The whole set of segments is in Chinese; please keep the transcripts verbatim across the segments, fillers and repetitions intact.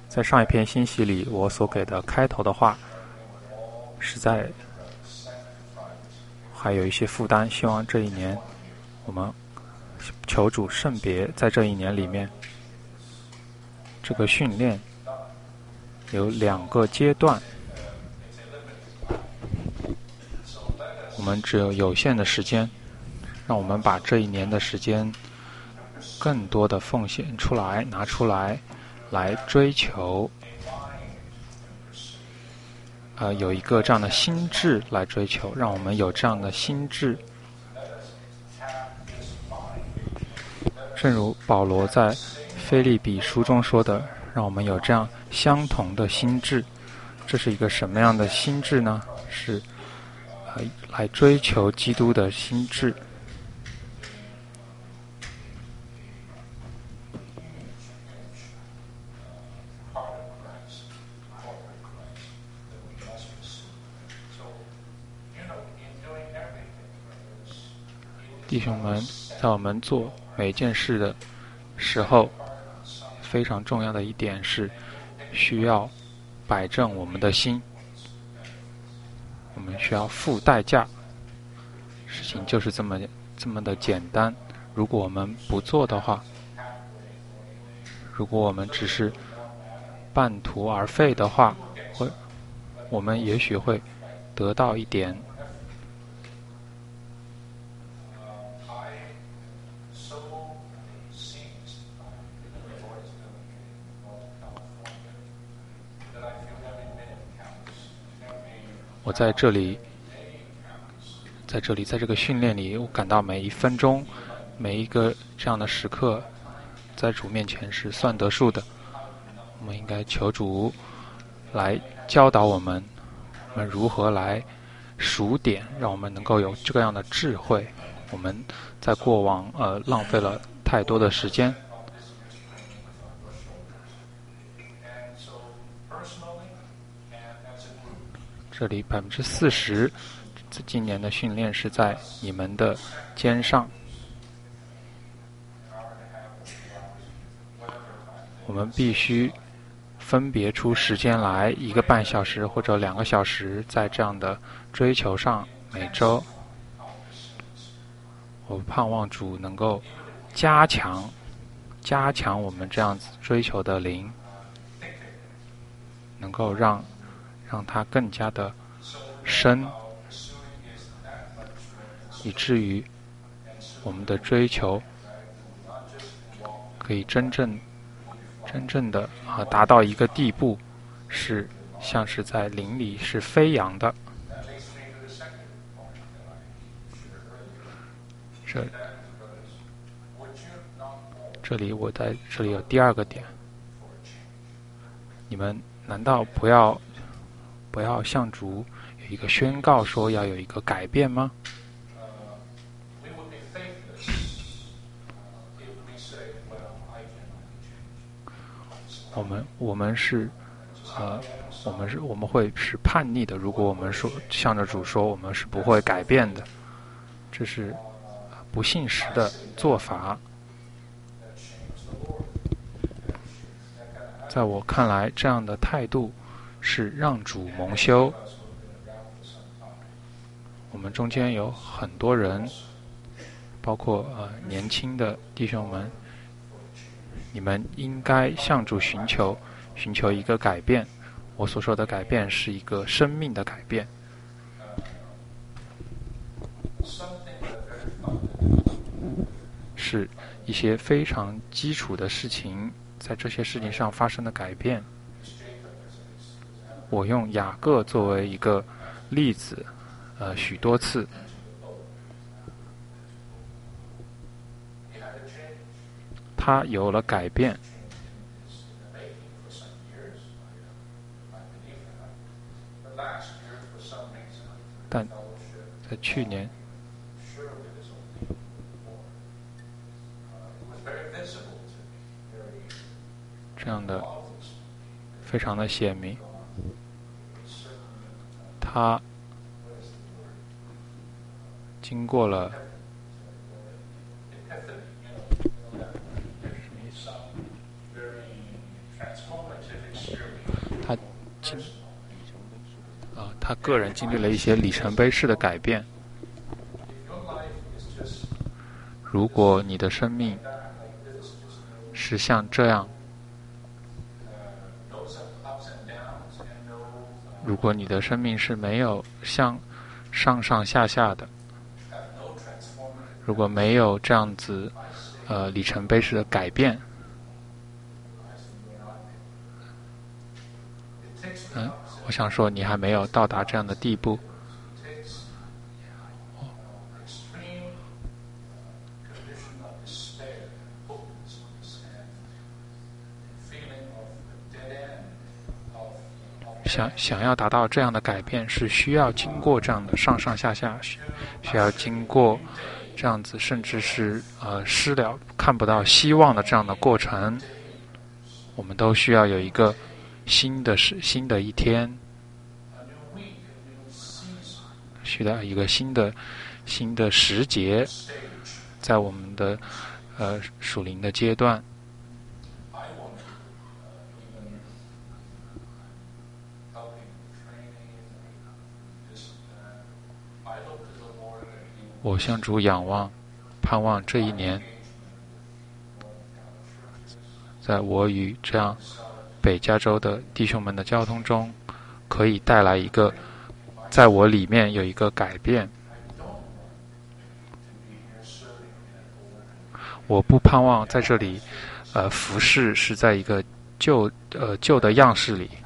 在上一篇信息里，我所给的开头的话，实在还有一些负担。希望这一年，我们求主圣别，在这一年里面，这个训练有两个阶段，我们只有有限的时间，让我们把这一年的时间更多的奉献出来，拿出来，来追求，呃，有一个这样的心智来追求，让我们有这样的心智。正如保罗在腓立比书中说的，让我们有这样相同的心智。这是一个什么样的心智呢？是呃来追求基督的心智。弟兄们，在我们做每件事的时候，非常重要的一点是需要摆正我们的心，我们需要付代价。事情就是这么这么的简单。如果我们不做的话，如果我们只是半途而废的话，会我们也许会得到一点我在这里，在这里，在这个训练里，我感到每一分钟，每一个这样的时刻，在主面前是算得数的。我们应该求主来教导我们，我们如何来数点，让我们能够有这个样的智慧。我们在过往呃浪费了太多的时间。这里百分之四十，今年的训练是在你们的肩上。我们必须分别出时间来，一个半小时或者两个小时，在这样的追求上，每周。我盼望主能够加强，加强我们这样子追求的灵，能够让让它更加的深，以至于我们的追求可以真正真正的啊达到一个地步，是像是在灵里是飞扬的。这这里我在这里有第二个点，你们难道不要不要向主有一个宣告，说要有一个改变吗？我们我们是呃我们是我们会是叛逆的，如果我们说向着主说我们是不会改变的，这是不信实的做法。在我看来，这样的态度是让主蒙羞。我们中间有很多人，包括呃年轻的弟兄们，你们应该向主寻求，寻求一个改变。我所说的改变是一个生命的改变。是一些非常基础的事情，在这些事情上发生的改变。我用雅各作为一个例子，呃，许多次，他有了改变，但在去年，这样的非常的显明，他经过了个人经历了一些里程碑式的改变。如果你的生命是像这样，如果你的生命是没有像上上下下的，如果没有这样子呃里程碑式的改变，嗯，我想说你还没有到达这样的地步。想想要达到这样的改变，是需要经过这样的上上下下，需要经过这样子，甚至是呃失了看不到希望的这样的过程。我们都需要有一个新的时新的一天，需要一个新的新的时节，在我们的呃属灵的阶段。我向主仰望，盼望这一年，在我与这样北加州的弟兄们的交通中，可以带来一个，在我里面有一个改变。我不盼望在这里，呃，服侍是在一个旧呃旧的样式里。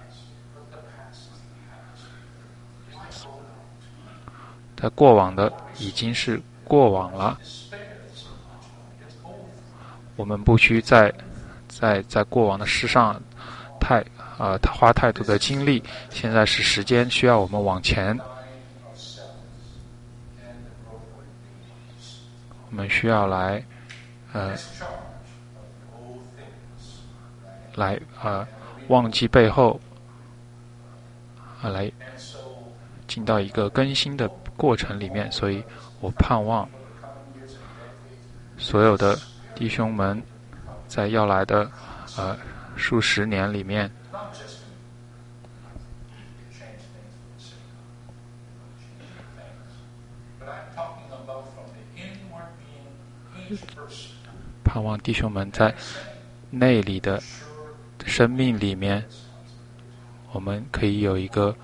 在过往的已经是过往了，我们不需在在在过往的事上太呃花太多的精力。现在是时间需要我们往前，我们需要来呃来呃忘记背后，啊来进到一个更新的过程里面。所以我盼望所有的弟兄们在要来的呃数十年里面，盼望弟兄们在内里的生命里面，我们可以有一个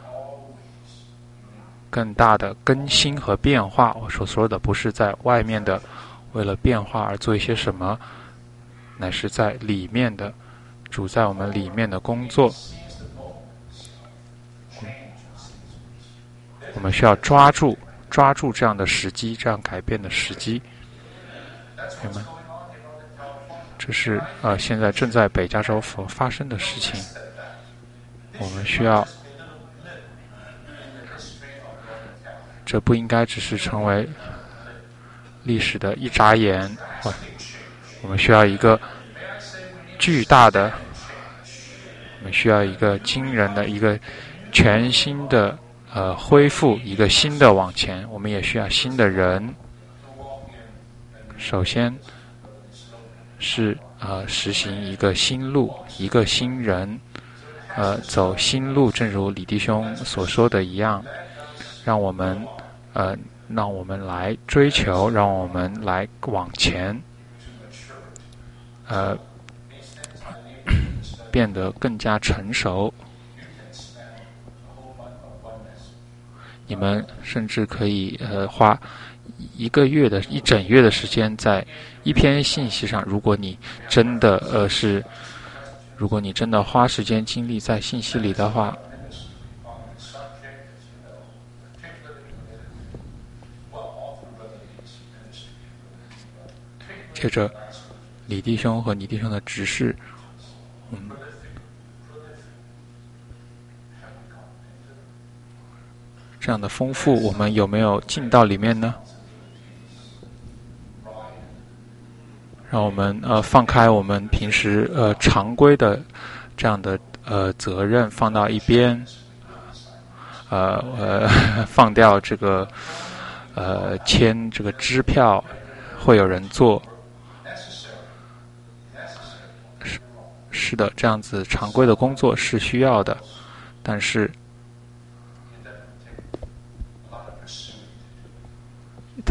更大的更新和变化。我所说的不是在外面的为了变化而做一些什么，乃是在里面的主在我们里面的工作。我们需要抓住抓住这样的时机，这样改变的时机。明白？这是呃现在正在北加州所发生的事情。我们需要，这不应该只是成为历史的一眨眼。我们需要一个巨大的，我们需要一个惊人的、一个全新的呃恢复，一个新的往前。我们也需要新的人。首先是呃实行一个新路，一个新人，呃走新路，正如李弟兄所说的一样，让我们呃让我们来追求，让我们来往前，呃变得更加成熟。你们甚至可以呃花一个月的一整月的时间在一篇信息上，如果你真的呃是，如果你真的花时间精力在信息里的话，接着李弟兄和倪弟兄的指示，嗯，这样的丰富，我们有没有进到里面呢？让我们呃放开我们平时呃常规的这样的呃责任放到一边，呃呃放掉这个呃签这个支票会有人做，是是的，这样子常规的工作是需要的，但是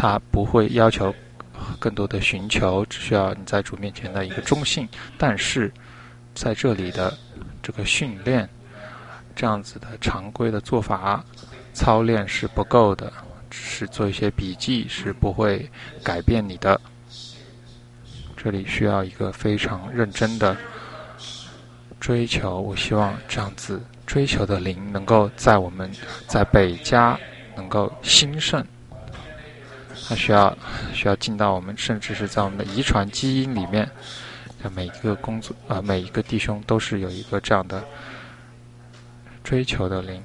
他不会要求更多的寻求，只需要你在主面前的一个忠信。但是在这里的这个训练，这样子的常规的做法操练是不够的，只是做一些笔记是不会改变你的。这里需要一个非常认真的追求。我希望这样子追求的灵能够在我们在北加能够兴盛，它需要需要进到我们，甚至是在我们的遗传基因里面。每一个工作呃每一个弟兄都是有一个这样的追求的灵。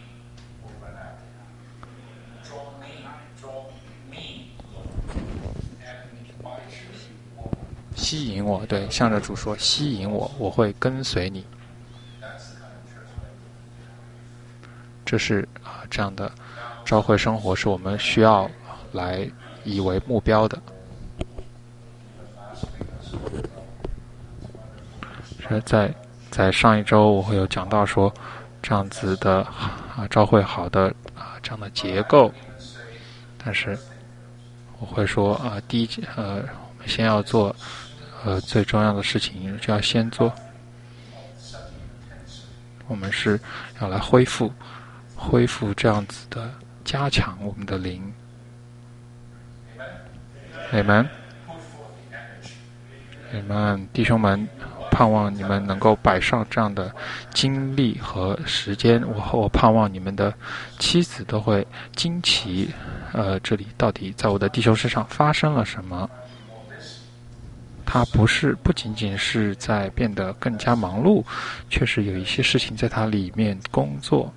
吸引我，对，向着主说，吸引我，我会跟随你。这是啊、呃，这样的召会生活是我们需要来以为目标的。是在在上一周我会有讲到说，这样子的啊召会好的啊这样的结构，但是我会说啊，第一呃，我们先要做。呃，最重要的事情就要先做。我们是要来恢复，恢复这样子的，加强我们的灵。你们，你们弟兄们，盼望你们能够摆上这样的精力和时间。我我盼望你们的妻子都会惊奇，呃，这里到底在我的弟兄身上发生了什么？他不是不仅仅是在变得更加忙碌，确实有一些事情在他里面工作。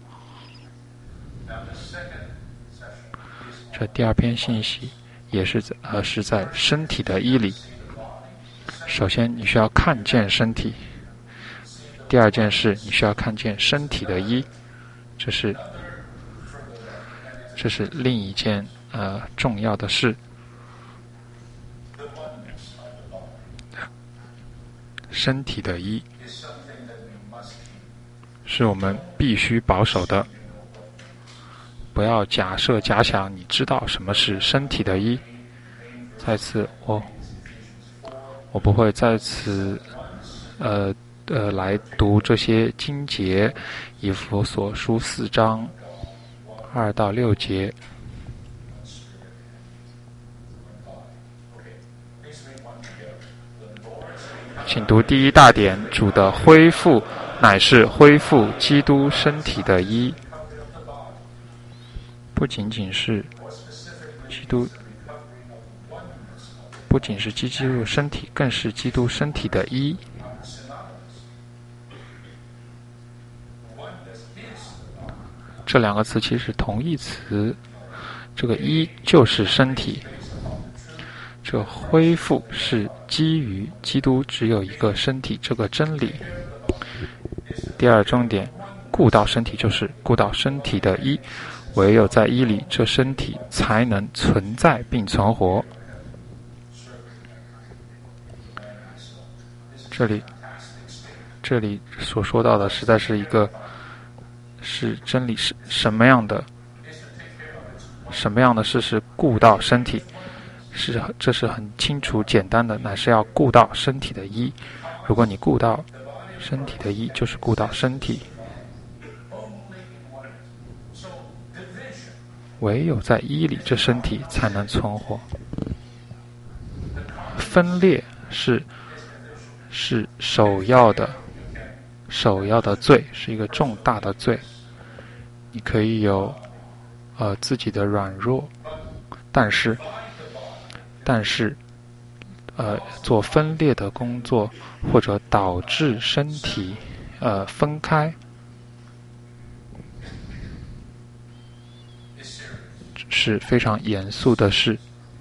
这第二篇信息也是在呃是在身体的医理。首先你需要看见身体，第二件事你需要看见身体的医，这是这是另一件呃重要的事。身体的医是我们必须保守的，不要假设假想你知道什么是身体的医。再次我我不会再次呃呃来读这些经节，以弗所书四章二到六节。请读第一大点，主的恢复乃是恢复基督身体的医，不仅仅是基督，不仅是基督身体，更是基督身体的医。这两个词其实是同义词，这个医就是身体。这恢复是基于基督只有一个身体这个真理。第二重点，顾到身体就是顾到身体的医，唯有在医里，这身体才能存在并存活。这里，这里所说到的实在是一个是真理，是什么样的？什么样的事是顾到身体？是，这是很清楚简单的，乃是要顾到身体的医。如果你顾到身体的医，就是顾到身体。唯有在医里，这身体才能存活。分裂是是首要的，首要的罪，是一个重大的罪。你可以有呃自己的软弱，但是。但是，呃，做分裂的工作，或者导致身体呃分开，是非常严肃的事。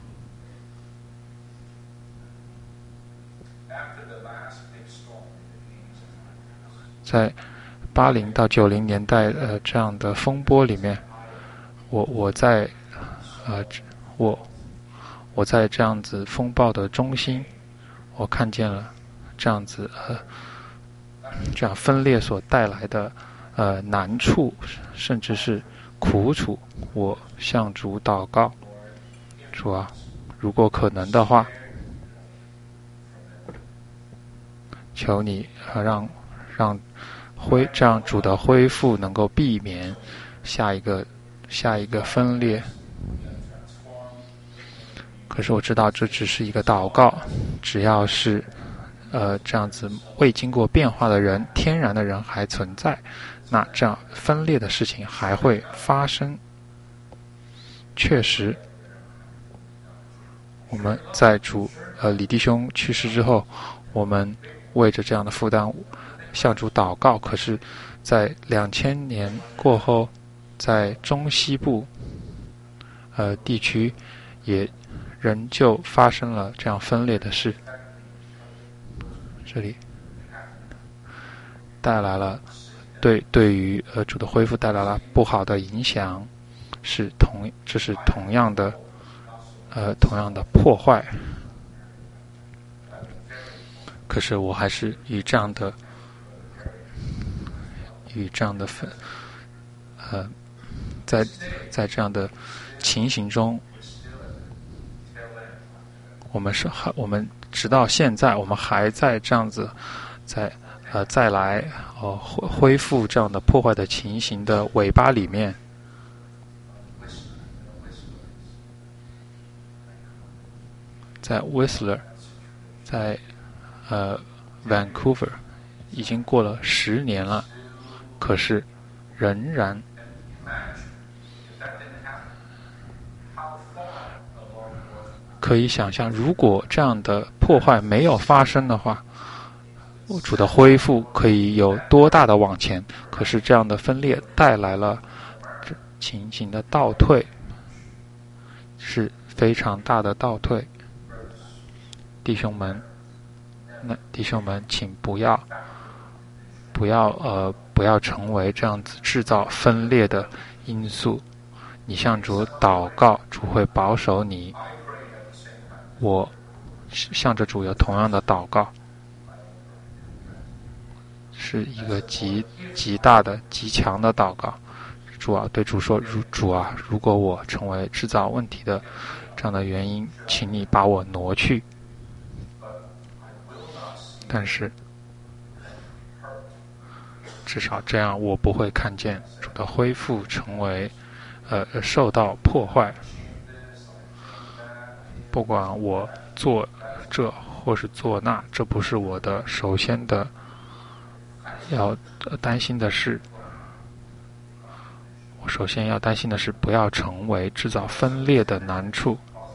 在八零到九零年代呃这样的风波里面，我我在呃我。我在这样子风暴的中心，我看见了这样子呃，这样分裂所带来的呃难处，甚至是苦楚。我向主祷告， 主啊，如果可能的话，求你呃让让恢这样主的恢复能够避免下一个下一个分裂。可是我知道这只是一个祷告，只要是呃这样子未经过变化的人，天然的人还存在，那这样分裂的事情还会发生。确实，我们在主呃李弟兄去世之后，我们为着这样的负担向主祷告。可是，在两千年过后，在中西部呃地区也仍旧发生了这样分裂的事。这里带来了对对于呃主的恢复带来了不好的影响，是同这是同样的呃同样的破坏。可是我还是与这样的与这样的分呃在在这样的情形中，我们是还我们直到现在我们还在这样子在呃再来呃恢恢复这样的破坏的情形的尾巴里面。在 Whistler， 在呃 Vancouver 已经过了十年了，可是仍然可以想象，如果这样的破坏没有发生的话，主的恢复可以有多大的往前。可是这样的分裂带来了情形的倒退，是非常大的倒退。弟兄们，那弟兄们，请不要不要呃不要成为这样子制造分裂的因素。你向主祷告，主会保守你。我向着主有同样的祷告，是一个极极大的极强的祷告。主啊，对主说，如主啊，如果我成为制造问题的这样的原因，请你把我挪去。但是至少这样，我不会看见主的恢复成为呃受到破坏。不管我做这或是做那，这不是我的首先的要担心的事。我首先要担心的是，不要成为制造分裂的难处。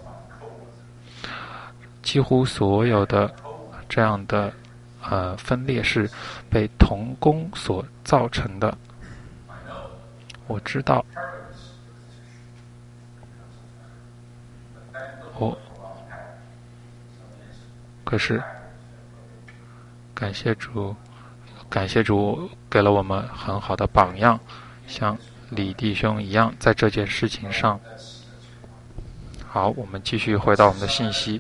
几乎所有的这样的呃分裂是被同工所造成的。我知道，我可是感谢主，感谢主给了我们很好的榜样，像李弟兄一样，在这件事情上。好，我们继续回到我们的信息。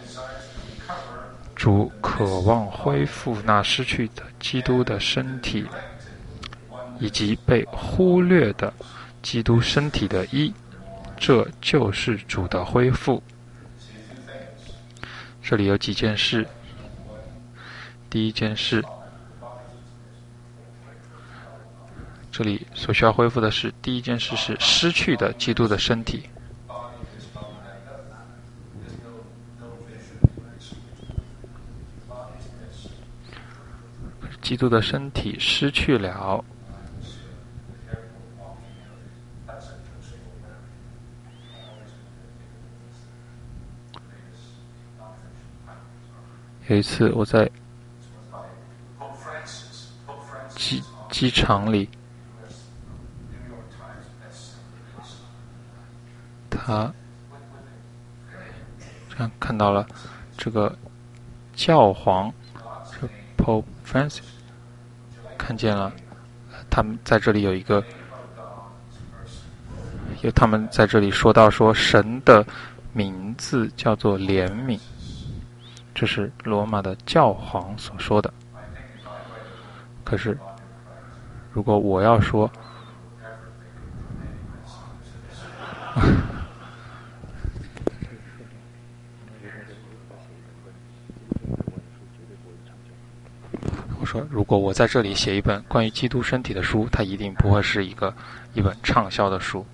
主渴望恢复那失去的基督的身体，以及被忽略的基督身体的一，这就是主的恢复。这里有几件事。第一件事，这里所需要恢复的是，第一件事是失去的基督的身体。基督的身体失去了。有一次我在机机场里，他这样看到了这个教皇，是 Pope Francis， 看见了他们在这里有一个，有他们在这里说到说神的名字叫做怜悯，这是罗马的教皇所说的。可是如果我要说说，如果我在这里写一本关于基督身体的书，它一定不会是一个一本畅销的书。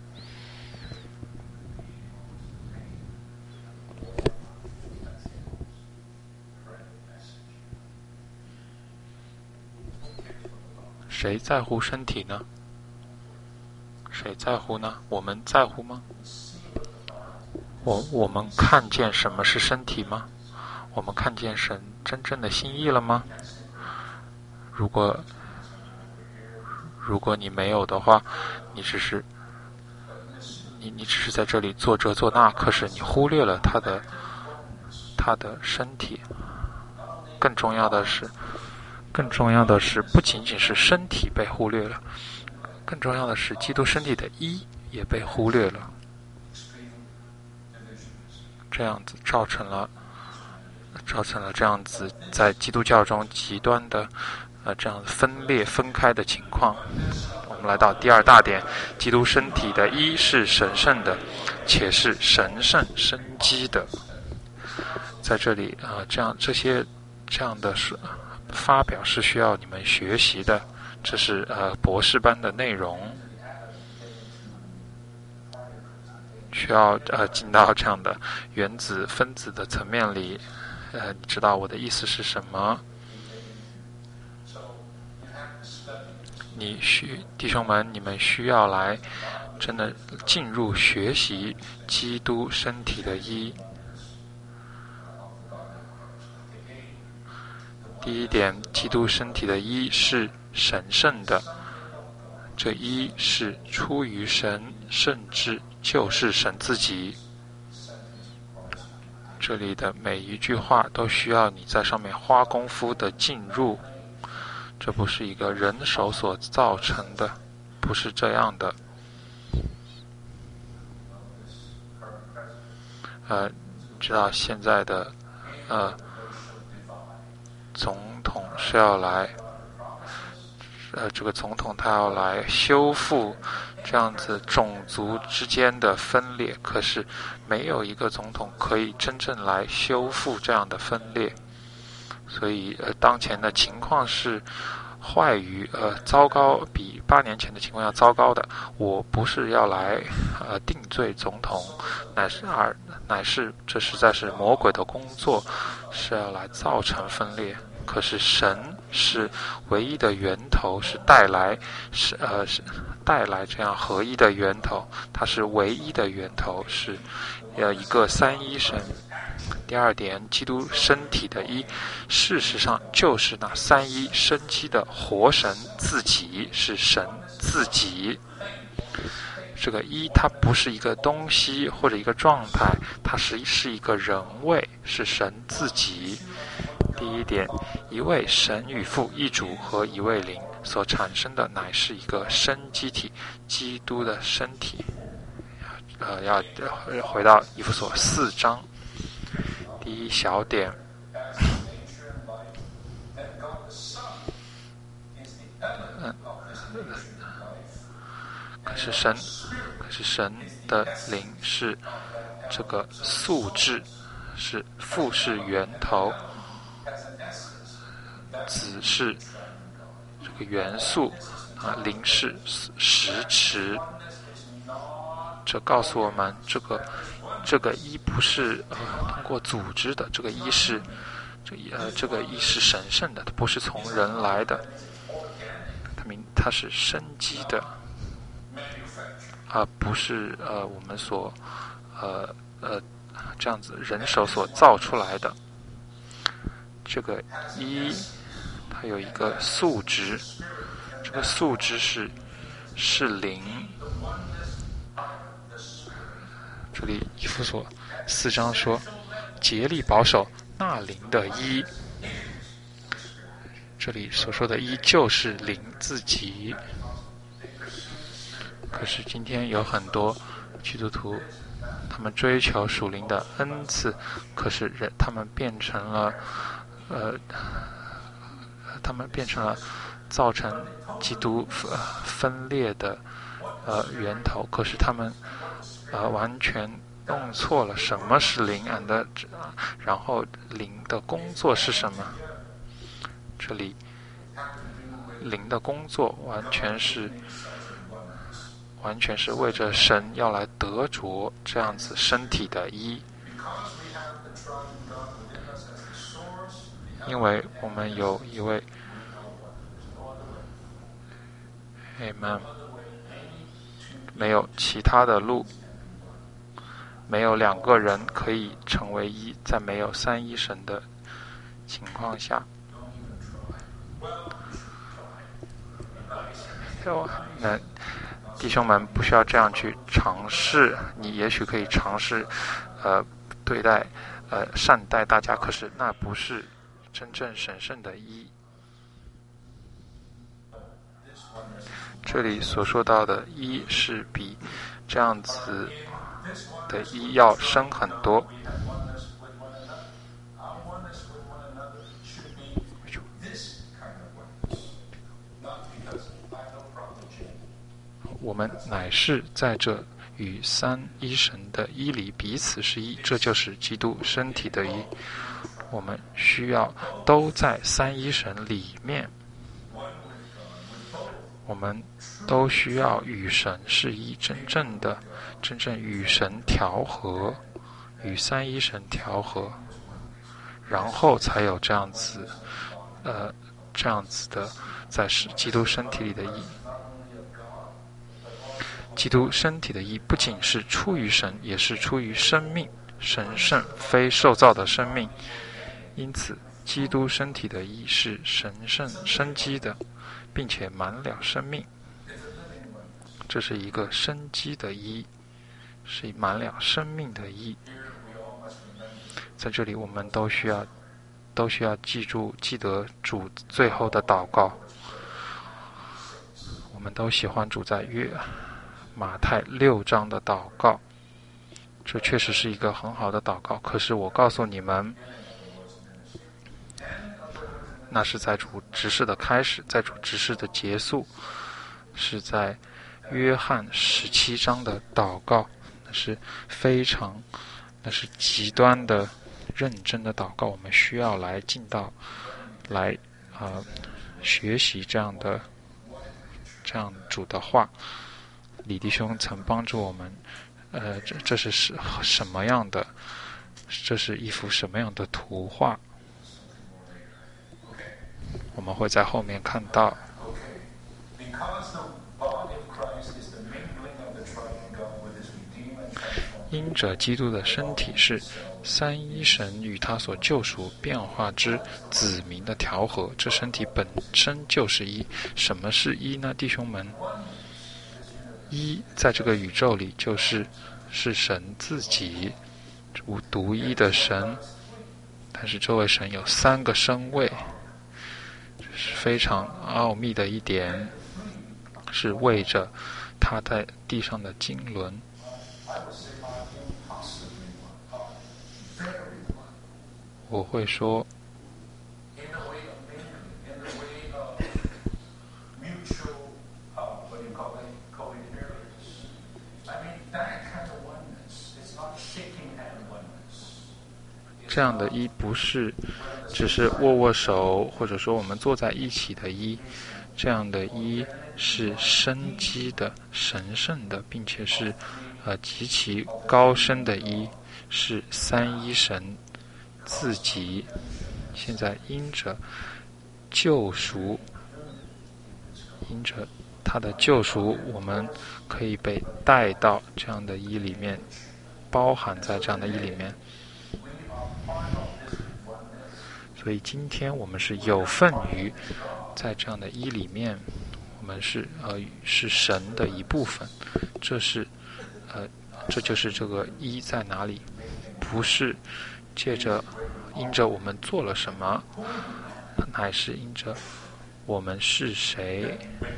谁在乎身体呢？谁在乎呢？我们在乎吗？我我们看见什么是身体吗？我们看见神真正的心意了吗？如果如果你没有的话，你只是你你只是在这里做这做那，可是你忽略了他的他的身体。更重要的是，更重要的是，不仅仅是身体被忽略了，更重要的是，基督身体的医也被忽略了。这样子造成了，造成了这样子在基督教中极端的，呃，这样分裂分开的情况。我们来到第二大点，基督身体的医是神圣的，且是神圣生机的。在这里啊、呃，这样这些这样的是发表是需要你们学习的，这是呃博士班的内容。需要呃进到这样的原子分子的层面里，呃，你知道我的意思是什么？你需弟兄们，你们需要来真的进入学习基督身体的医。第一点，基督身体的医是神圣的，这医是出于神，甚至就是神自己。这里的每一句话都需要你在上面花功夫的进入，这不是一个人手所造成的，不是这样的。呃，你知道现在的呃总统是要来，呃，这个总统他要来修复这样子种族之间的分裂，可是没有一个总统可以真正来修复这样的分裂。所以呃，当前的情况是坏于呃糟糕，比八年前的情况要糟糕的。我不是要来呃定罪总统，乃是而乃是这实在是魔鬼的工作，是要来造成分裂。可是神是唯一的源头，是带来是呃是带来这样合一的源头，它是唯一的源头，是呃一个三一神。第二点，基督身体的一，事实上就是那三一生机的活神自己，是神自己。这个一，它不是一个东西或者一个状态，它是是一个人位，是神自己。第一点，一位神与父一主和一位灵所产生的，乃是一个生机体，基督的身体。呃，要回到以弗所四章第一小点。嗯，可是神，可是神的灵是这个素质，是父是源头，子是这个元素啊，灵是实持。这告诉我们，这个这个一不是呃通过组织的，这个一是这呃这个一是神圣的，它不是从人来的，它明它是生机的，啊、呃、不是呃我们所呃呃这样子人手所造出来的。这个一它有一个素质，这个素质是是灵。这里以弗所四章说，竭力保守那灵的一，这里所说的一就是灵自己。可是今天有很多基督徒，他们追求属灵的恩赐，可是人他们变成了呃他们变成了造成基督呃分裂的呃源头，可是他们呃完全弄错了什么是灵 and 然后灵的工作是什么。这里灵的工作完全是完全是为着神要来得着这样子身体的一，因为我们有一位 Amen， 没有其他的路，没有两个人可以成为一，在没有三一神的情况下。那弟兄们不需要这样去尝试，你也许可以尝试呃对待呃善待大家，可是那不是真正神圣的一。这里所说到的一是比这样子的一要深很多。我们乃是在这与三一神的一里彼此是一，这就是基督身体的一。我们需要都在三一神里面，我们都需要与神是一，真正的真正与神调和，与三一神调和，然后才有这样子呃这样子的在基督身体里的一。基督身体的义不仅是出于神，也是出于生命，神圣非受造的生命。因此基督身体的义是神圣生机的，并且满了生命。这是一个生机的义，是满了生命的义。在这里我们都需要都需要记住记得主最后的祷告。我们都喜欢主在约马太六章的祷告，这确实是一个很好的祷告。可是我告诉你们，那是在主执事的开始，在主执事的结束，是在约翰十七章的祷告，那是非常，那是极端的认真的祷告。我们需要来进到，来啊、呃、学习这样的这样主的话。李弟兄曾帮助我们，呃，这这是什什么样的？这是一幅什么样的图画？我们会在后面看到。因着基督的身体是三一神与他所救赎变化之子民的调和，这身体本身就是一。什么是一呢，弟兄们？一在这个宇宙里就是是神自己，独一的神，但是这位神有三个身位，是非常奥秘的一点，是为着他在地上的经纶。我会说这样的一不是只是握握手，或者说我们坐在一起的一，这样的一是生机的、神圣的，并且是呃极其高深的一，是三一神自己现在因着救赎，因着他的救赎，我们可以被带到这样的一里面，包含在这样的一里面。所以今天我们是有份于在这样的一里面，我们是呃是神的一部分。这是呃这就是这个一在哪里，不是借着因着我们做了什么，乃是因着我们是谁，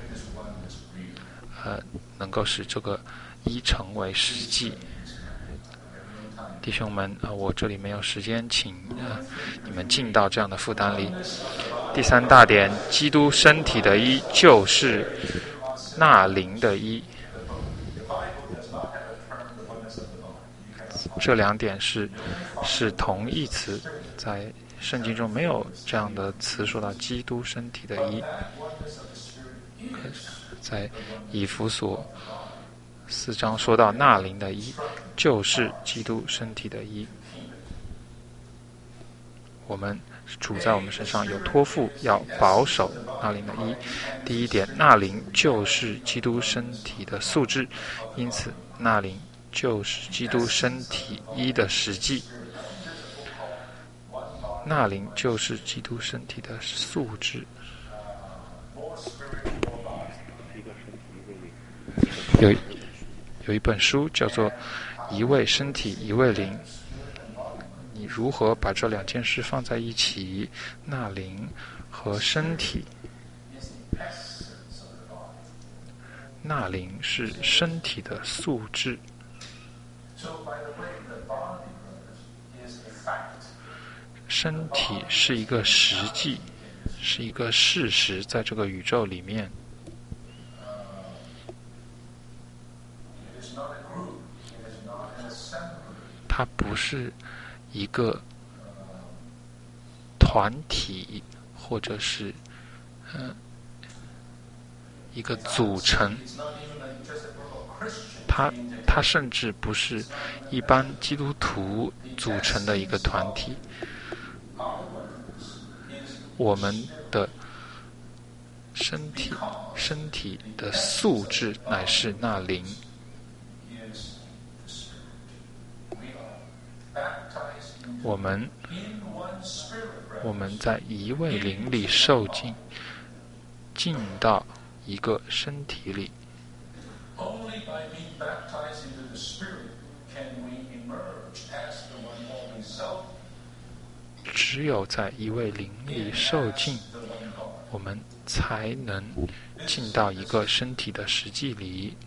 呃能够使这个一成为实际。弟兄们啊、呃，我这里没有时间，请呃你们进到这样的负担里。第三大点，基督身体的一就是那灵的一。这两点是是同义词，在圣经中没有这样的词说到基督身体的一。在以弗所四章说到那灵的一，就是基督身体的一。我们主在我们身上有托付，要保守那灵的一。第一点，那灵就是基督身体的素质，因此那灵就是基督身体一的实际。那灵就是基督身体的素质。有有一本书叫做《一位身体一位灵》，你如何把这两件事放在一起？那灵和身体，那灵是身体的素质。身体是一个实际，是一个事实，在这个宇宙里面。它不是一个团体，或者是嗯、呃、一个组成。它它甚至不是一般基督徒组成的一个团体。我们的身体身体的素质乃是那灵。我们我们在一位灵里受浸，进到一个身体里。只有在一位灵里受浸，我们才能进到一个身体的实际里。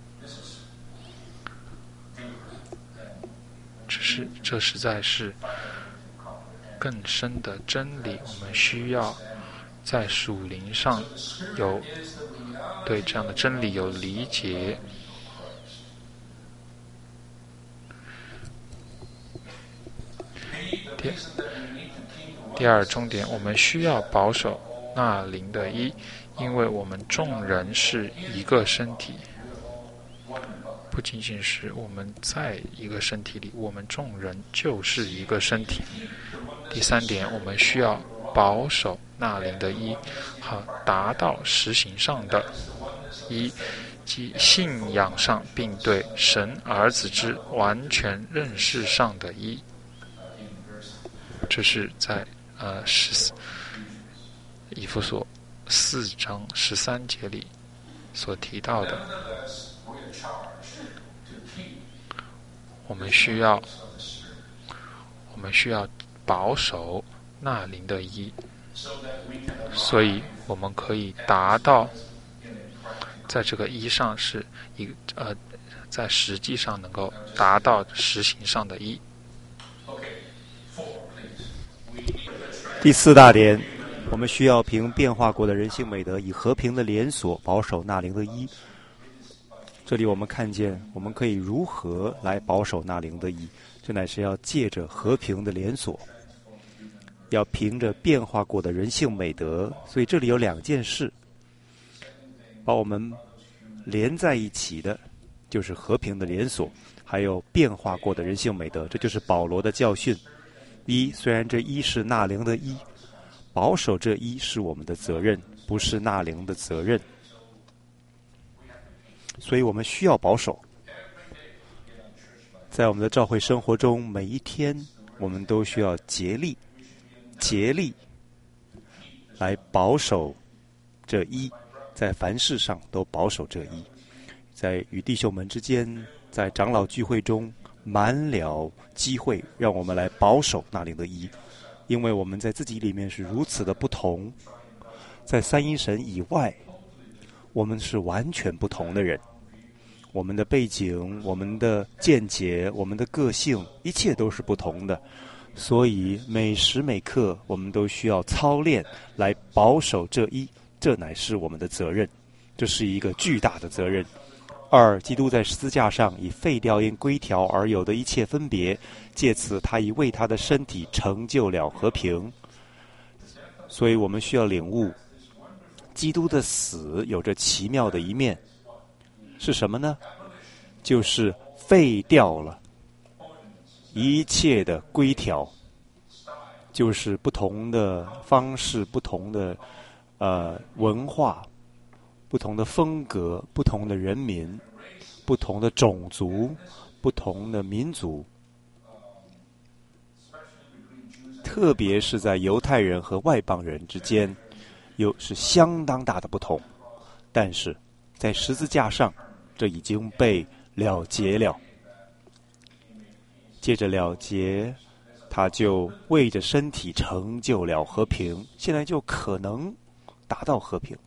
只是这实在是更深的真理，我们需要在属灵上有对这样的真理有理解。第第二重点，我们需要保守那灵的一，因为我们众人是一个身体。不仅仅是我们在一个身体里，我们众人就是一个身体。第三点，我们需要保守那灵的一，好达到实行上的一，即信仰上并对神儿子之完全认识上的一。这是在呃十四以弗所四章十三节里所提到的。我们需要，我们需要保守那灵的一，所以我们可以达到在这个一上是一个呃，在实际上能够达到实行上的一。 第四大点，我们需要凭变化过的人性美德，以和平的连锁保守那灵的一。这里我们看见，我们可以如何来保守那灵的一，这乃是要借着和平的连锁，要凭着变化过的人性美德。所以这里有两件事，把我们连在一起的，就是和平的连锁，还有变化过的人性美德。这就是保罗的教训。一，虽然这一是那灵的一，保守这一是我们的责任，不是那灵的责任。所以我们需要保守。在我们的教会生活中，每一天我们都需要竭力竭力来保守这一，在凡事上都保守这一。在与弟兄们之间，在长老聚会中，满了机会让我们来保守那灵的一，因为我们在自己里面是如此的不同，在三一神以外，我们是完全不同的人。我们的背景，我们的见解，我们的个性，一切都是不同的。所以每时每刻我们都需要操练来保守这一，这乃是我们的责任，这是一个巨大的责任。二，基督在十字架上以废掉因规条而有的一切分别，借此他已为他的身体成就了和平。 所以我们需要领悟，基督的死有着奇妙的一面，是什么呢？就是废掉了一切的规条，就是不同的方式、不同的呃文化、不同的风格、不同的人民、不同的种族、不同的民族，特别是在犹太人和外邦人之间，有是相当大的不同。但是在十字架上，这已经被了结了。借着了结，他就为着身体成就了和平，现在就可能达到和平。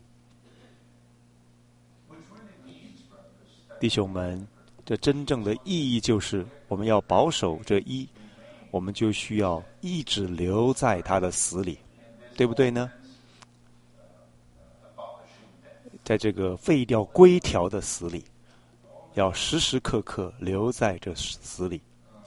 弟兄们，这真正的意义就是我们要保守这一，我们就需要一直留在他的死里，对不对呢？在这个废掉规条的死里，要时时刻刻留在这死里。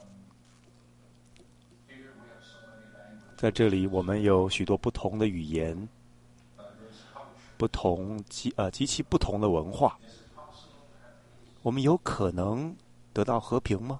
在这里，我们有许多不同的语言，不同极呃极其不同的文化，我们有可能得到和平吗？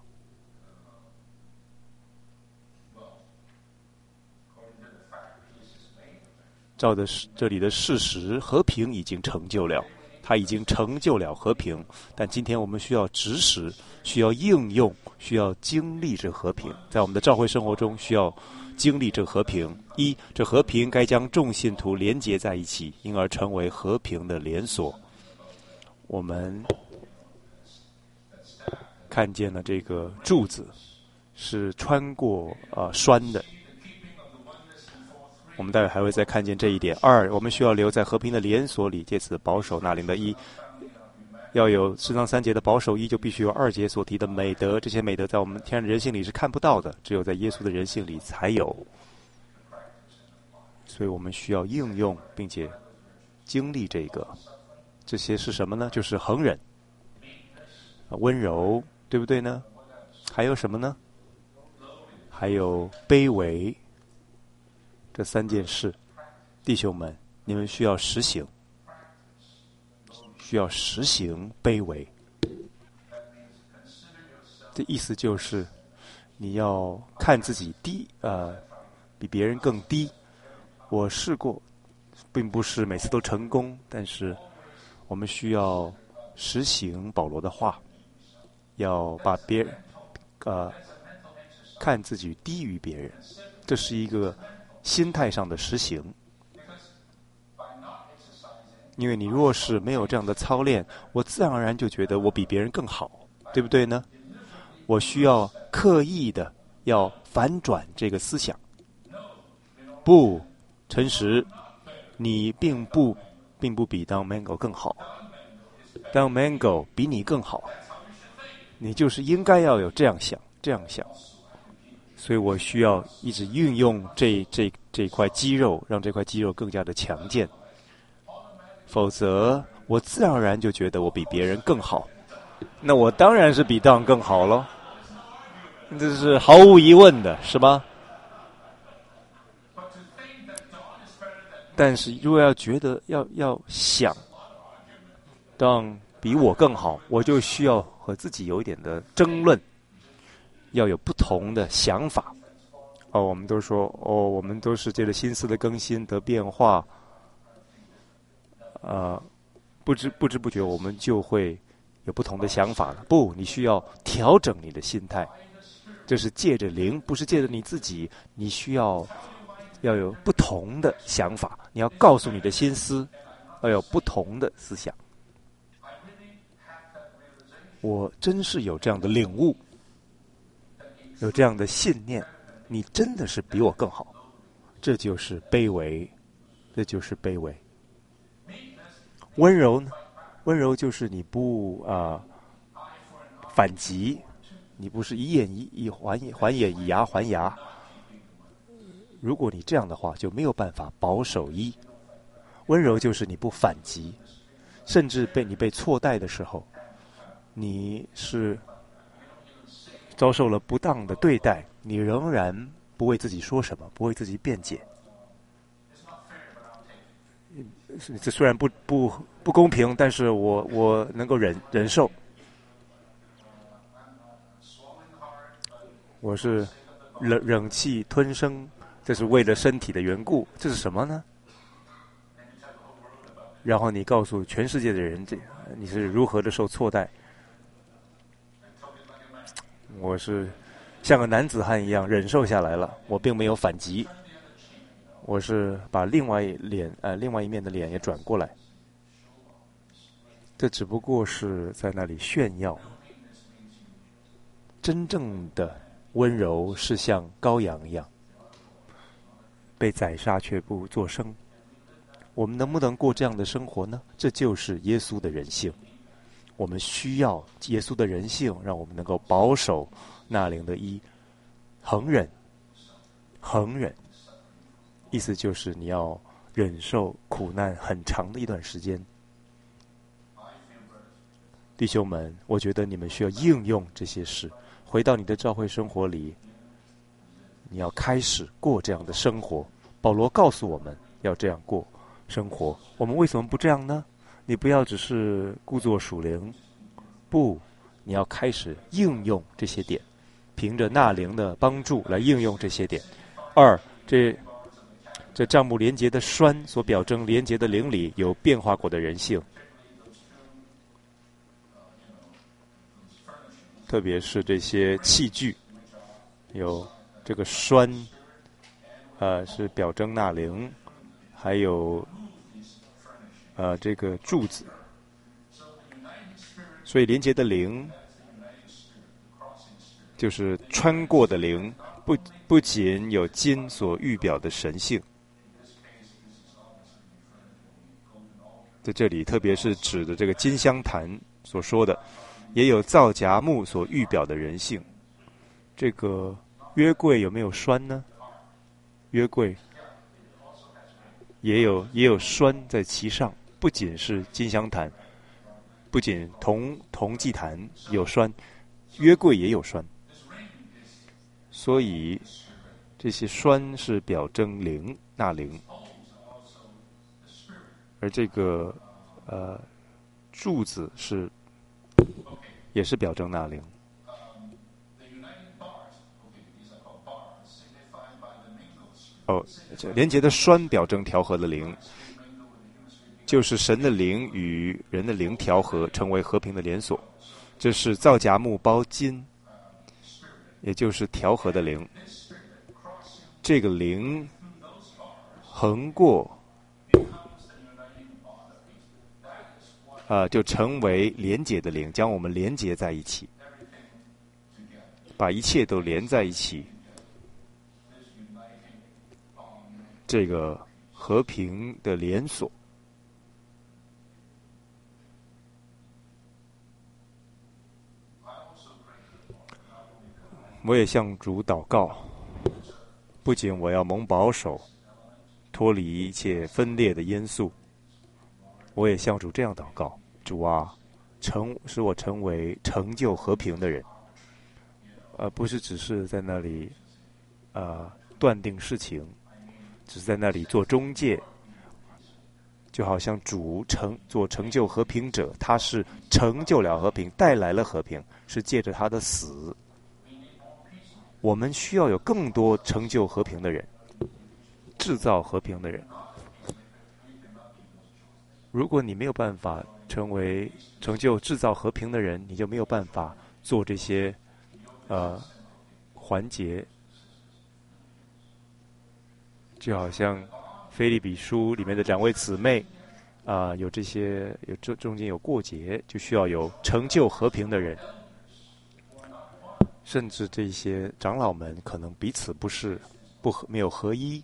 照着这里的事实，和平已经成就了，它已经成就了和平。但今天我们需要执实，需要应用，需要经历这和平，在我们的教会生活中需要经历这和平。一，这和平该将众信徒连结在一起，因而成为和平的连锁。我们看见了这个柱子是穿过呃栓的，我们待会还会再看见这一点。二，我们需要留在和平的连锁里，借此保守那灵的一。要有四章三节的保守一，就必须有二节所提的美德，这些美德在我们天然的人性里是看不到的，只有在耶稣的人性里才有。所以我们需要应用并且经历这个。这些是什么呢？就是恒忍、温柔，对不对呢？还有什么呢？还有卑微。这三件事，弟兄们，你们需要实行，需要实行卑微。这意思就是，你要看自己低，呃，比别人更低。我试过，并不是每次都成功，但是我们需要实行保罗的话，要把别人，呃，看自己低于别人，这是一个心态上的实行。因为你若是没有这样的操练，我自然而然就觉得我比别人更好，对不对呢？我需要刻意的要反转这个思想。不，诚实，你并不并不比当 Mango 更好，当 Mango 比你更好，你就是应该要有这样想，这样想。所以我需要一直运用这这这块肌肉，让这块肌肉更加的强健。否则，我自然而然就觉得我比别人更好，那我当然是比当更好咯，这是毫无疑问的，是吧？但是如果要觉得要要想当比我更好，我就需要和自己有一点的争论，要有不同的想法。哦，我们都说哦，我们都是借着心思的更新得变化，呃，不知不知不觉我们就会有不同的想法了。不，你需要调整你的心态，这是借着灵，不是借着你自己。你需要要有不同的想法，你要告诉你的心思，要有不同的思想。我真是有这样的领悟，有这样的信念，你真的是比我更好，这就是卑微，这就是卑微。温柔呢？温柔就是你不啊、呃、反击，你不是以眼以以还还眼，以牙还牙。如果你这样的话，就没有办法保守一。温柔就是你不反击，甚至被你被错待的时候，你是遭受了不当的对待，你仍然不为自己说什么，不为自己辩解。 这虽然不不不公平，但是我我能够忍忍受。我是忍忍气吞声，这是为了身体的缘故。这是什么呢？然后你告诉全世界的人，这你是如何的受错待。我是像个男子汉一样忍受下来了，我并没有反击。我是把另外一脸呃另外一面的脸也转过来。这只不过是在那里炫耀。真正的温柔是像羔羊一样，被宰杀却不作声。我们能不能过这样的生活呢？这就是耶稣的人性。我们需要耶稣的人性，让我们能够保守那灵的一，恒忍，恒忍，意思就是你要忍受苦难很长的一段时间。弟兄们，我觉得你们需要应用这些事，回到你的教会生活里，你要开始过这样的生活。保罗告诉我们要这样过生活，我们为什么不这样呢？你不要只是故作属灵，不，你要开始应用这些点，凭着纳灵的帮助来应用这些点。二，这这帐幕连结的栓所表征连结的灵里有变化过的人性，特别是这些器具，有这个栓，呃，是表征纳灵，还有呃这个柱子，所以连结的灵就是穿过的灵，不不仅有金所预表的神性，在这里特别是指的这个金香坛所说的，也有皂荚木所预表的人性。这个约柜有没有栓呢？约柜也有也有栓在其上，不仅是金香坛，不仅铜铜祭坛有栓，约柜也有栓。所以这些栓是表征灵，纳灵，而这个呃柱子是也是表征纳灵。哦，连结的栓表征调和的灵，就是神的灵与人的灵调和，成为和平的连锁。这是皂荚木包金，也就是调和的灵。这个灵横过，啊、呃，就成为连结的灵，将我们连结在一起，把一切都连在一起。这个和平的连锁。我也向主祷告，不仅我要蒙保守，脱离一切分裂的因素，我也向主这样祷告：主啊，成使我成为成就和平的人，而、呃、不是只是在那里呃断定事情，只是在那里做中介，就好像主成做成就和平者，他是成就了和平，带来了和平，是借着他的死。我们需要有更多成就和平的人，制造和平的人。如果你没有办法成为成就制造和平的人，你就没有办法做这些呃环节。就好像腓立比书里面的两位姊妹啊、呃，有这些有中中间有过节，就需要有成就和平的人。甚至这些长老们可能彼此不是不合没有合一，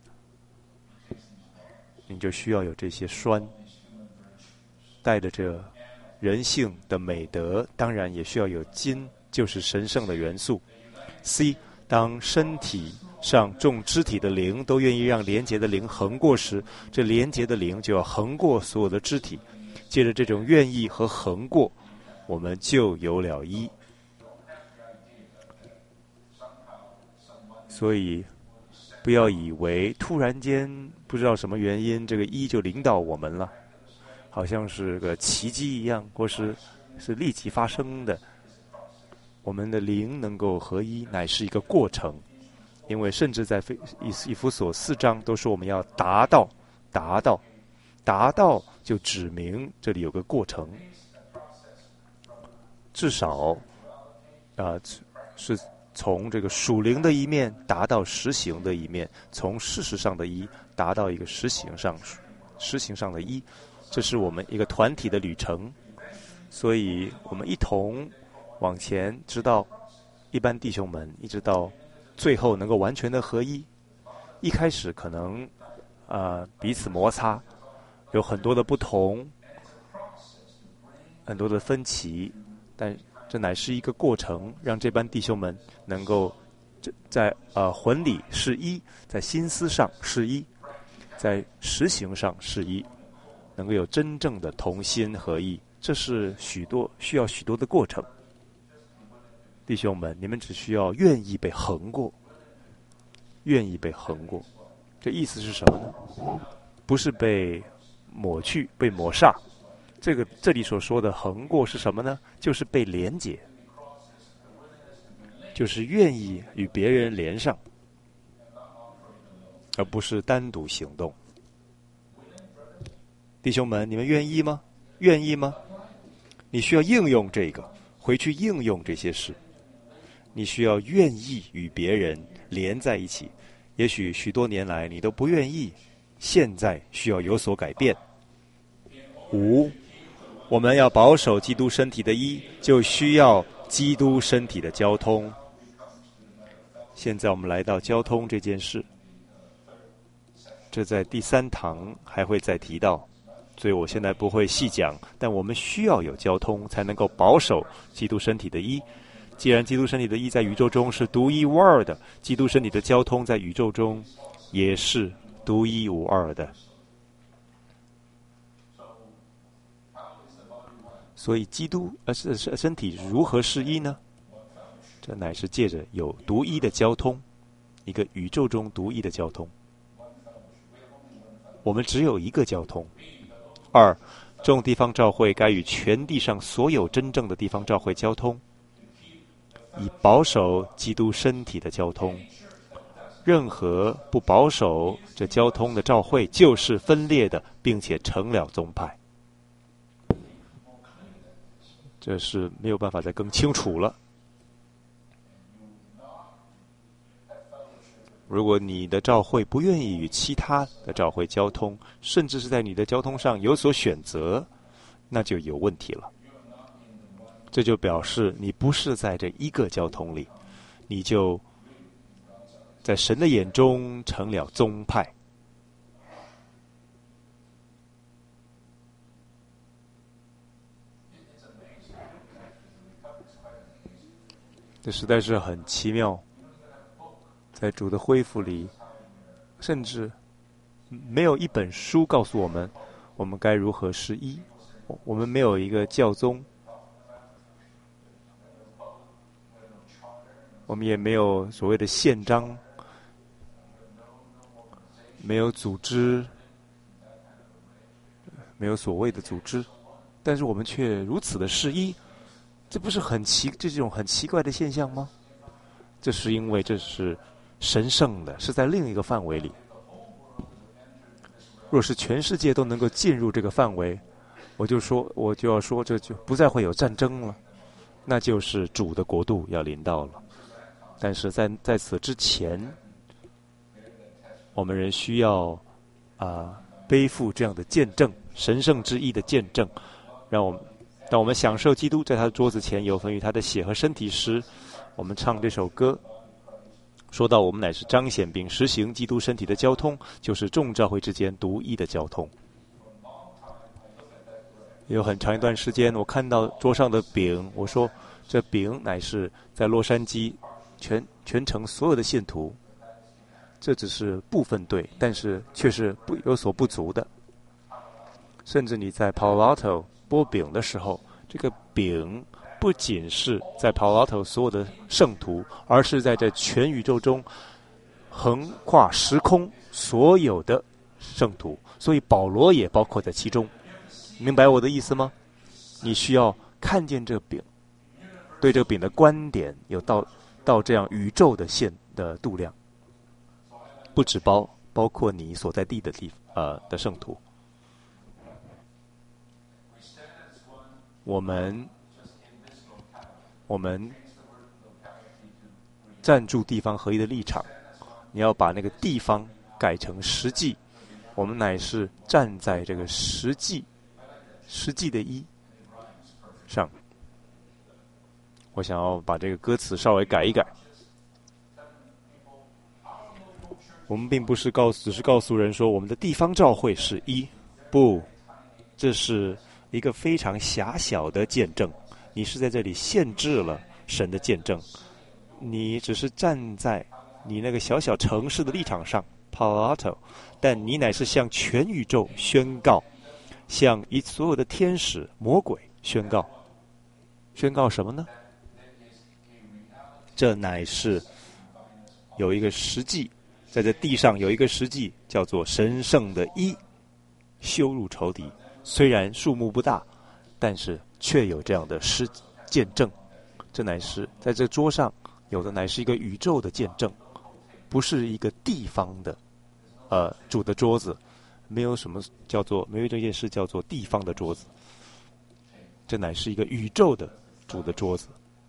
你就需要有这些栓，带着这人性的美德，当然也需要有金，就是神圣的元素。C， 当身体上众肢体的灵都愿意让连结的灵横过时，这连结的灵就要横过所有的肢体。借着这种愿意和横过，我们就有了一。所以不要以为突然间不知道什么原因，这个一就领导我们了，好像是个奇迹一样，或是是立即发生的。我们的灵能够合一，乃是一个过程，因为甚至在以弗所四章都说我们要达到，达到，达到，就指明这里有个过程，至少啊、呃、是从这个属灵的一面达到实行的一面，从事实上的一达到一个实行上实行上的一，这是我们一个团体的旅程，所以我们一同往前，直到一般弟兄们，一直到最后能够完全的合一。一开始可能呃彼此摩擦，有很多的不同，很多的分歧，但这乃是一个过程，让这班弟兄们能够在呃魂里是一，在心思上是一，在实行上是一，能够有真正的同心合意。这是许多需要许多的过程。弟兄们，你们只需要愿意被横过，愿意被横过。这意思是什么呢？不是被抹去、被抹煞。这个这里所说的横过是什么呢？就是被连结，就是愿意与别人连上，而不是单独行动。弟兄们，你们愿意吗？愿意吗？你需要应用这个，回去应用这些事。你需要愿意与别人连在一起，也许许多年来你都不愿意，现在需要有所改变。五，我们要保守基督身体的一，就需要基督身体的交通。现在我们来到交通这件事，这在第三堂还会再提到，所以我现在不会细讲，但我们需要有交通才能够保守基督身体的一。既然基督身体的一在宇宙中是独一无二的，基督身体的交通在宇宙中也是独一无二的。所以基督呃是身体如何是一呢？这乃是借着有独一的交通，一个宇宙中独一的交通。我们只有一个交通。二，众地方教会该与全地上所有真正的地方教会交通，以保守基督身体的交通。任何不保守这交通的教会，就是分裂的，并且成了宗派。这是没有办法再更清楚了。如果你的教会不愿意与其他的教会交通，甚至是在你的交通上有所选择，那就有问题了。这就表示你不是在这一个交通里，你就在神的眼中成了宗派。这实在是很奇妙，在主的恢复里，甚至没有一本书告诉我们我们该如何是一，我们没有一个教宗，我们也没有所谓的宪章，没有组织，没有所谓的组织，但是我们却如此的是一，这不是很奇这种很奇怪的现象吗？这是因为这是神圣的，是在另一个范围里。若是全世界都能够进入这个范围，我就说我就要说这就不再会有战争了，那就是主的国度要临到了。但是在在此之前，我们仍需要啊、呃、背负这样的见证，神圣之意的见证，让我们当我们享受基督在他的桌子前有份于他的血和身体时，我们唱这首歌，说到我们乃是彰显并实行基督身体的交通，就是众教会之间独一的交通。有很长一段时间，我看到桌上的饼，我说这饼乃是在洛杉矶全全城所有的信徒，这只是部分对，但是却是不有所不足的。甚至你在 Palo Alto 剥饼的时候，这个饼不仅是在 Palo Alto 所有的圣徒，而是在这全宇宙中横跨时空所有的圣徒，所以保罗也包括在其中。明白我的意思吗？你需要看见这饼，对这个饼的观点有到到这样宇宙的线的度量，不只包包括你所在地的地呃的圣徒。我们我们站住地方合一的立场，你要把那个地方改成实际，我们乃是站在这个实际实际的一上。我想要把这个歌词稍微改一改。我们并不是告诉只是告诉人说我们的地方教会是一，不，这是一个非常狭小的见证。你是在这里限制了神的见证，你只是站在你那个小小城市的立场上 Palato， 但你乃是向全宇宙宣告，向一所有的天使魔鬼宣告。宣告什么呢？这乃是有一个实际，在这地上有一个实际叫做神圣的一羞辱仇敌，虽然数目不大，但是却有这样的实见证。这乃是在这桌上有的乃是一个宇宙的见证，不是一个地方的呃主的桌子，没有什么叫做没有这件事叫做地方的桌子，这乃是一个宇宙的主的桌子。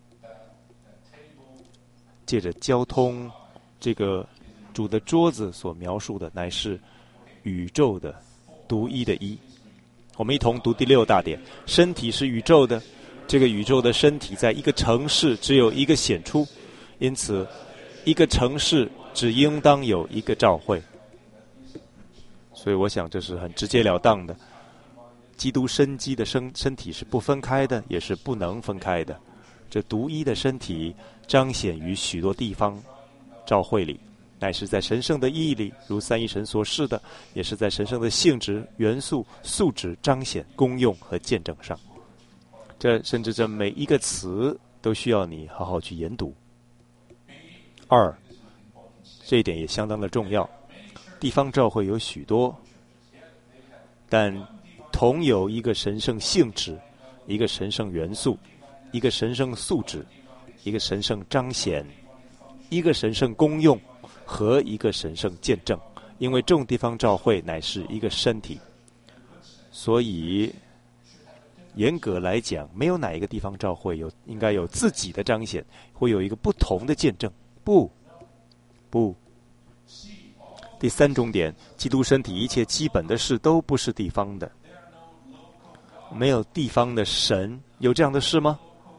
借着交通，这个主的桌子所描述的乃是宇宙的独一的一。我们一同读第六大点，身体是宇宙的，这个宇宙的身体在一个城市只有一个显出，因此一个城市只应当有一个教会。所以我想这是很直截了当的，基督生机的身身体是不分开的，也是不能分开的。这独一的身体彰显于许多地方教会里，乃是在神圣的意义里，如三一神所示的，也是在神圣的性质、元素、素质彰显、功用和见证上。这甚至这每一个词都需要你好好去研读。二，这一点也相当的重要。地方教会有许多，但同有一个神圣性质，一个神圣元素，一个神圣素质，一个神圣彰显，一个神圣功用和一个神圣见证。因为众地方教会乃是一个身体，所以严格来讲，没有哪一个地方教会有应该有自己的彰显，会有一个不同的见证。不，不。第三重点，基督身体一切基本的事都不是地方的，没有地方的神，有这样的事吗？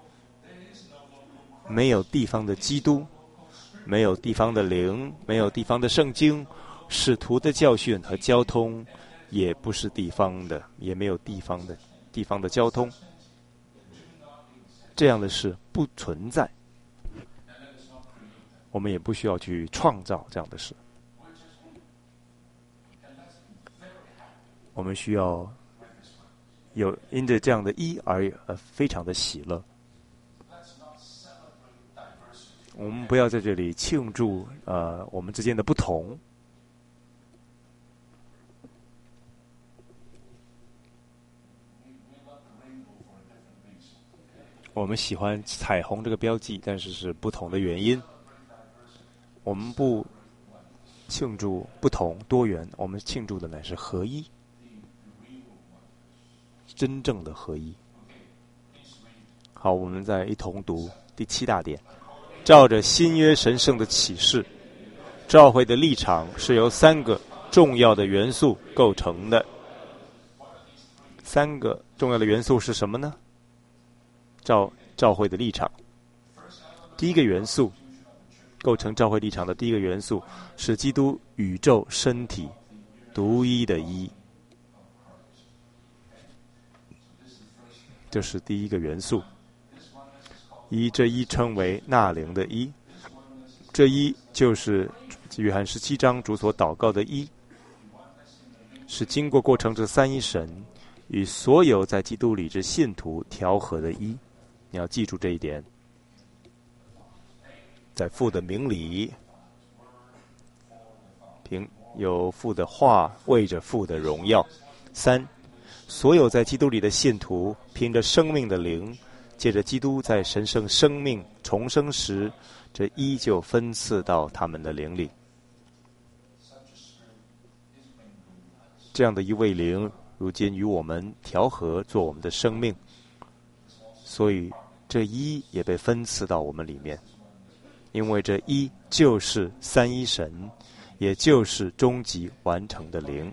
没有地方的基督，没有地方的灵，没有地方的圣经，使徒的教训和交通也不是地方的，也没有地方的地方的交通，这样的事不存在，我们也不需要去创造这样的事。我们需要有因着这样的一而呃非常的喜乐。我们不要在这里庆祝呃我们之间的不同。我们喜欢彩虹这个标记，但是是不同的原因。我们不庆祝不同多元，我们庆祝的乃是合一，真正的合一。好，我们再一同读第七大点。照着新约神圣的启示，教会的立场是由三个重要的元素构成的。三个重要的元素是什么呢？教教会的立场，第一个元素，构成教会立场的第一个元素是基督宇宙身体独一的一，这是第一个元素。一，这一称为纳灵的一，这一就是约翰十七章主所祷告的一，是经过过程之三一神与所有在基督里之信徒调和的一。你要记住这一点，在父的名里， 凭有父的话，为着父的荣耀。三，所有在基督里的信徒，凭着生命的灵，借着基督在神圣生命重生时，这一就分赐到他们的灵里。这样的一位灵，如今与我们调和，做我们的生命，所以这一也被分赐到我们里面。因为这一就是三一神，也就是终极完成的灵。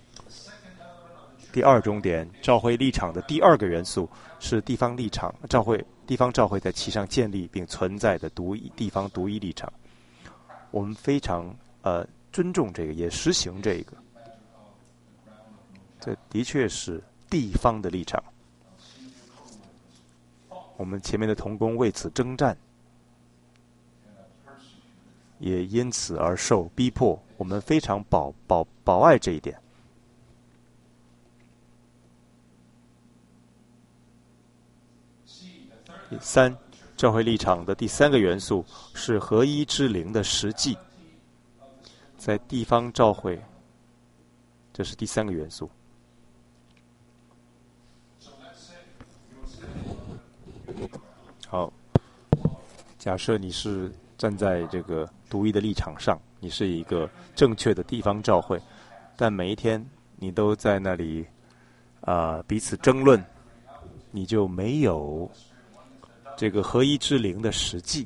第二重点，召会立场的第二个元素是地方立场，召会地方召会在其上建立并存在的独一地方独一立场。我们非常呃尊重这个，也实行这个。这的确是地方的立场。我们前面的同工为此征战，也因此而受逼迫，我们非常保保保爱这一点。三，召会立场的第三个元素是合一之灵的实际，在地方召会，这是第三个元素。好，假设你是站在这个独一的立场上，你是一个正确的地方召会，但每一天你都在那里啊、呃、彼此争论，你就没有这个合一之灵的实际，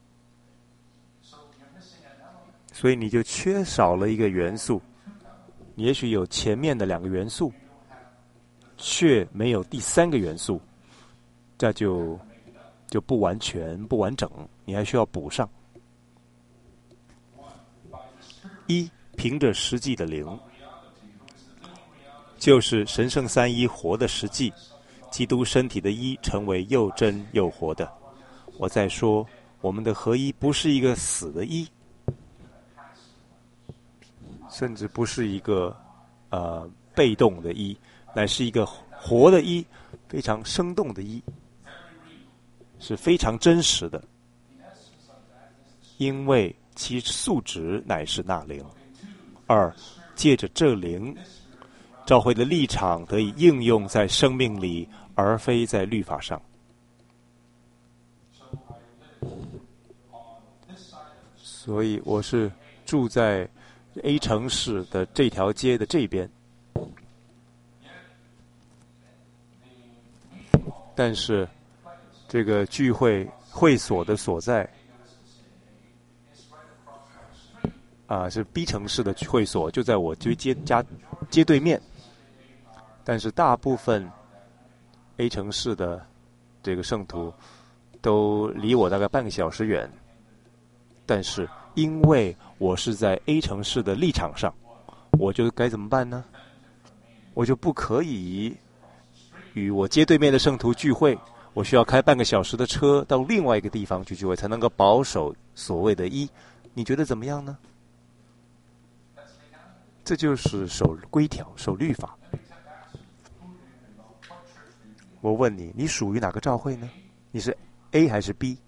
所以你就缺少了一个元素。你也许有前面的两个元素，却没有第三个元素，这就就不完全不完整，你还需要补上。一，凭着实际的灵，就是神圣三一活的实际，基督身体的一成为又真又活的。我再说，我们的合一不是一个死的一，甚至不是一个呃被动的一，乃是一个活的一，非常生动的一，是非常真实的，因为其素质乃是那灵。二，借着这灵，召会的立场得以应用在生命里，而非在律法上。所以我是住在 A 城市的这条街的这边，但是这个聚会会所的所在啊，是 B 城市的会所，就在我街街家街对面。但是大部分 A 城市的这个圣徒都离我大概半个小时远。但是因为我是在 A 城市的立场上，我就该怎么办呢？我就不可以与我街对面的圣徒聚会，我需要开半个小时的车到另外一个地方去聚会，才能够保守所谓的一。你觉得怎么样呢？这就是守规条、守律法。我问你，你属于哪个教会呢？你是 A 还是 B？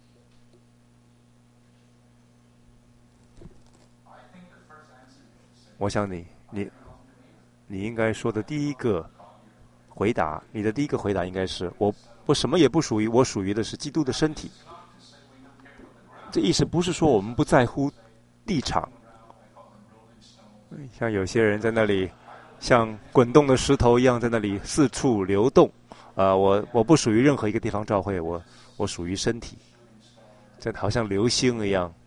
我想你，你，你应该说的第一个回答，你的第一个回答应该是我，我什么也不属于，我属于的是基督的身体。这意思不是说我们不在乎立场，像有些人在那里像滚动的石头一样在那里四处流动，啊、呃，我我不属于任何一个地方教会，我我属于身体，这好像流星一样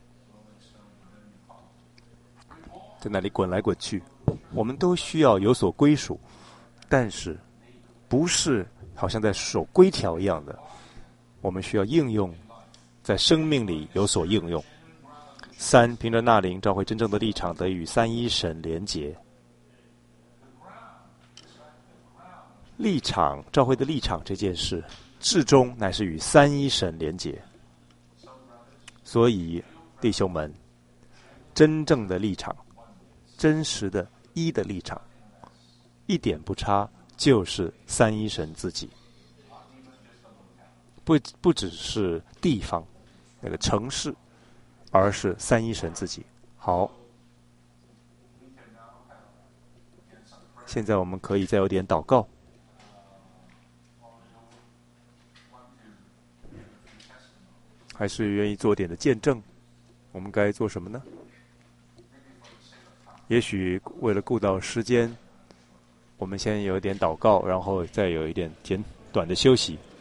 在那里滚来滚去。我们都需要有所归属，但是不是好像在守规条一样的，我们需要应用在生命里有所应用。三，凭着那灵，召会真正的立场得与三一神连结。立场，召会的立场这件事，至终乃是与三一神连结。所以，弟兄们，真正的立场，真实的一的立场，一点不差，就是三一神自己。不不只是地方那个城市，而是三一神自己。好， 现在我们可以再有点祷告。还是愿意做点的见证，我们该做什么呢？也许为了顾到时间，我们先有一点祷告，然后再有一点简短的休息。